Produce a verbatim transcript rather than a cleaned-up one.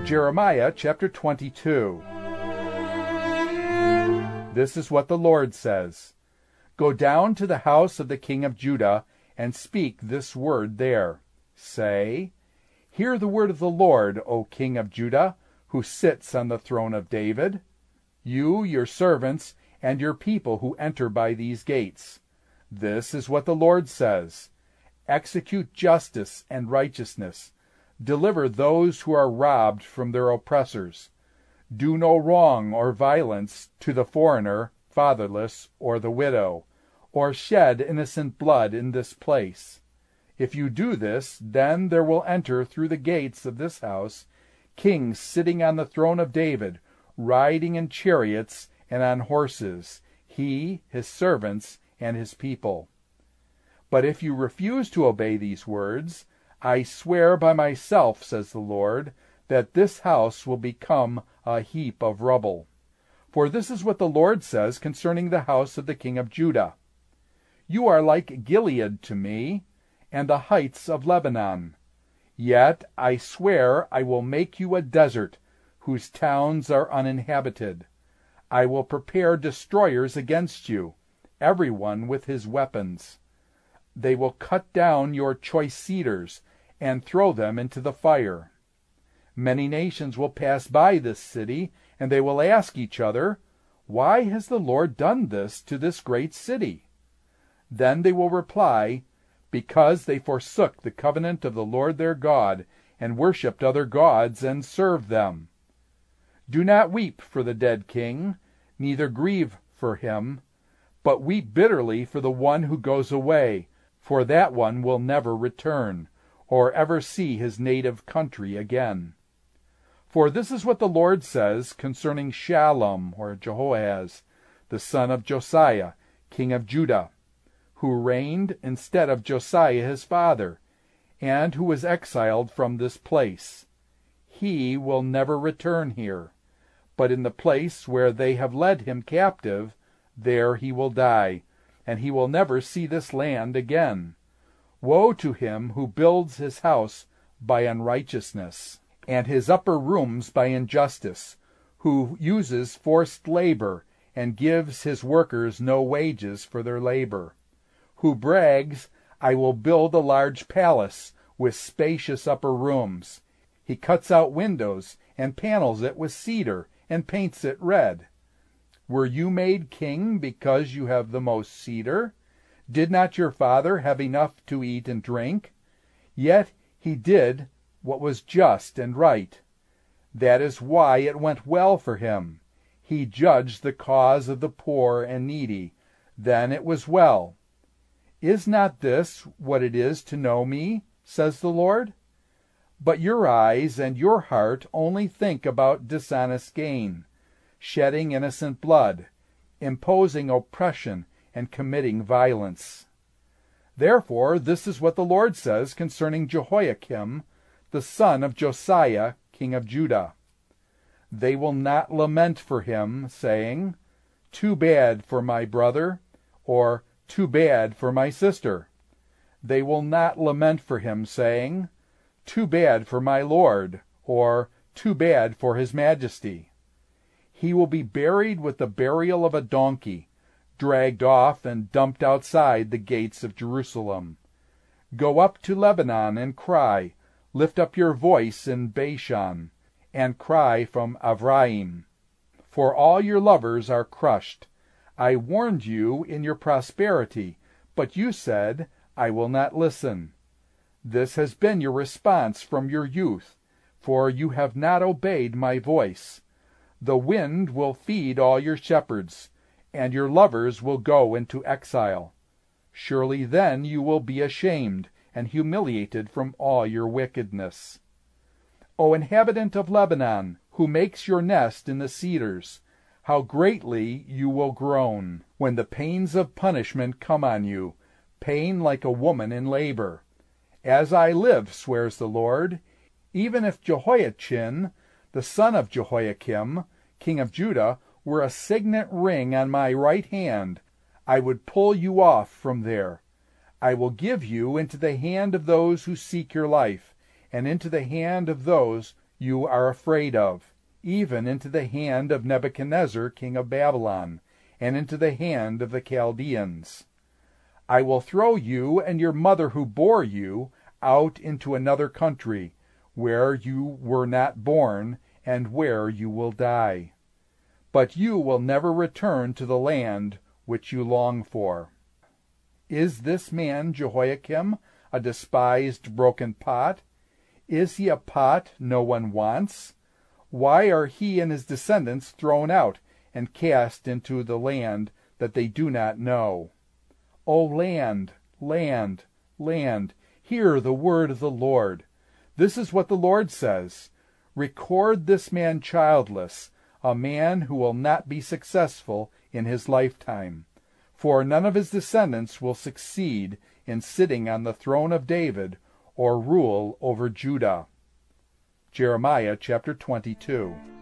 Jeremiah chapter twenty-two. This is what the Lord says. Go down to the house of the king of Judah, and speak this word there. Say, Hear the word of the Lord, O king of Judah, who sits on the throne of David. You, your servants, and your people who enter by these gates. This is what the Lord says. Execute justice and righteousness. Deliver those who are robbed from their oppressors. Do no wrong or violence to the foreigner, fatherless, or the widow, or shed innocent blood in this place. If you do this, then there will enter through the gates of this house kings sitting on the throne of David, riding in chariots and on horses, he, his servants, and his people. But if you refuse to obey these words, I swear by myself, says the Lord, that this house will become a heap of rubble. For this is what the Lord says concerning the house of the king of Judah. You are like Gilead to me, and the heights of Lebanon. Yet I swear I will make you a desert, whose towns are uninhabited. I will prepare destroyers against you, every one with his weapons. They will cut down your choice cedars, and throw them into the fire. Many nations will pass by this city, and they will ask each other, Why has the Lord done this to this great city? Then they will reply, Because they forsook the covenant of the Lord their God, and worshipped other gods, and served them. Do not weep for the dead king, neither grieve for him, but weep bitterly for the one who goes away, for that one will never return, or ever see his native country again. For this is what the Lord says concerning Shallum, or Jehoahaz, the son of Josiah, king of Judah, who reigned instead of Josiah his father, and who was exiled from this place. He will never return here, but in the place where they have led him captive, there he will die, and he will never see this land again. Woe to him who builds his house by unrighteousness, and his upper rooms by injustice, who uses forced labor, and gives his workers no wages for their labor, who brags, I will build a large palace with spacious upper rooms. He cuts out windows, and panels it with cedar, and paints it red. Were you made king because you have the most cedar? Did not your father have enough to eat and drink? Yet he did what was just and right. That is why it went well for him. He judged the cause of the poor and needy. Then it was well. Is not this what it is to know me, says the Lord? But your eyes and your heart only think about dishonest gain, shedding innocent blood, imposing oppression, and committing violence. Therefore, this is what the Lord says concerning Jehoiakim, the son of Josiah, king of Judah. They will not lament for him, saying, Too bad for my brother, or Too bad for my sister. They will not lament for him, saying, Too bad for my lord, or Too bad for his majesty. He will be buried with the burial of a donkey, dragged off and dumped outside the gates of Jerusalem. Go up to Lebanon and cry, lift up your voice in Bashan, and cry from Avrayim. For all your lovers are crushed. I warned you in your prosperity, but you said, I will not listen. This has been your response from your youth, for you have not obeyed my voice. The wind will feed all your shepherds, and your lovers will go into exile. Surely then you will be ashamed and humiliated from all your wickedness. O inhabitant of Lebanon, who makes your nest in the cedars, how greatly you will groan when the pains of punishment come on you, pain like a woman in labor. As I live, swears the Lord, even if Jehoiachin, the son of Jehoiakim, king of Judah, were a signet ring on my right hand, I would pull you off from there. I will give you into the hand of those who seek your life, and into the hand of those you are afraid of, even into the hand of Nebuchadnezzar king of Babylon, and into the hand of the Chaldeans. I will throw you and your mother who bore you out into another country, where you were not born, and where you will die. But you will never return to the land which you long for. Is this man Jehoiakim a despised broken pot? Is he a pot no one wants? Why are he and his descendants thrown out and cast into the land that they do not know? O land, land, land, hear the word of the Lord. This is what the Lord says. Record this man childless, a man who will not be successful in his lifetime. For none of his descendants will succeed in sitting on the throne of David or rule over Judah. Jeremiah chapter twenty-two.